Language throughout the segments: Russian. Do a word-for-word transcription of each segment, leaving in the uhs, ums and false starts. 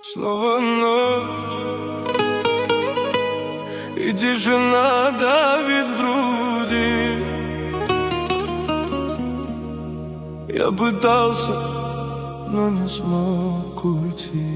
Снова ночь, и тишина давит в груди. Я пытался, но не смог уйти.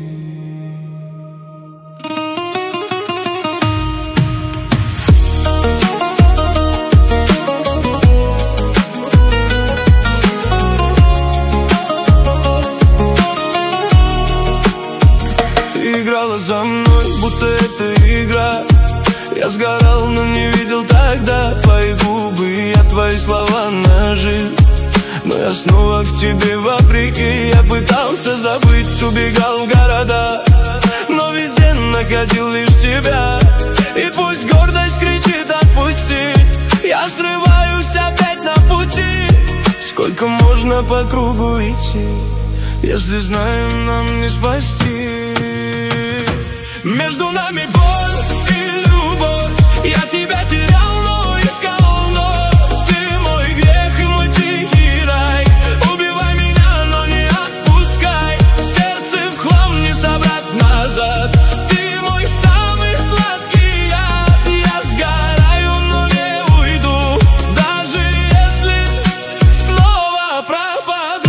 Ты играла за мной, будто это игра. Я сгорал, но не видел тогда твои губы, я твои слова нажил. Но я снова к тебе вопреки. Я пытался забыть, убегал в города, но везде находил лишь тебя. И пусть гордость кричит отпусти, я срываюсь опять на пути. Сколько можно по кругу идти, если знаем, нам не спасти. Между нами боль и любовь, я тебя терял, но искал вновь. Ты мой грех и мой тихий рай. Убивай меня, но не отпускай. Сердце в хлам не собрать назад. Ты мой самый сладкий яд. Я сгораю, но не уйду, даже если снова пропаду.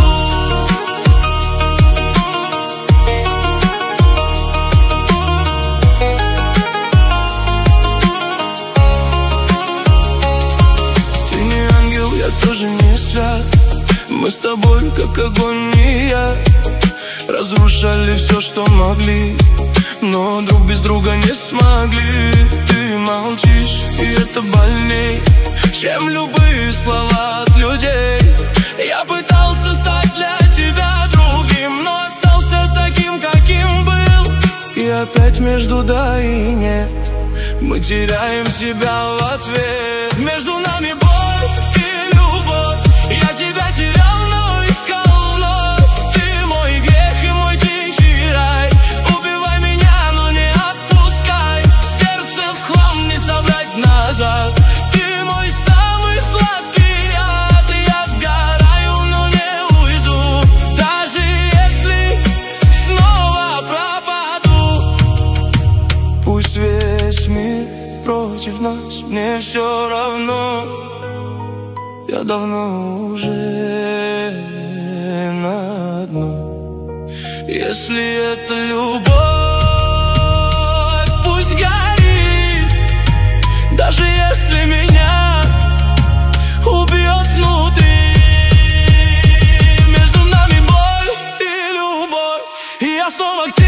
Я тоже не свят. Мы с тобой как огонь и я. Разрушали все, что могли, но друг без друга не смогли. Ты молчишь, и это больней, чем любые слова от людей. Я пытался стать для тебя другим, но остался таким, каким был. И опять между да и нет мы теряем себя в ответ. Между нами боль и любовь, я тебя терял, но искал вновь. Ты мой грех и мой тихий рай. Убивай меня, но не отпускай. Сердце в хлам не собрать назад. Ты мой самый сладкий яд. Я сгораю, но не уйду, даже если снова пропаду. Пусть весь мир против нас, мне все равно. Я давно уже на дно. Если это любовь, пусть горит, даже если меня убьет внутри. Между нами боль и любовь, и я снова к тебе.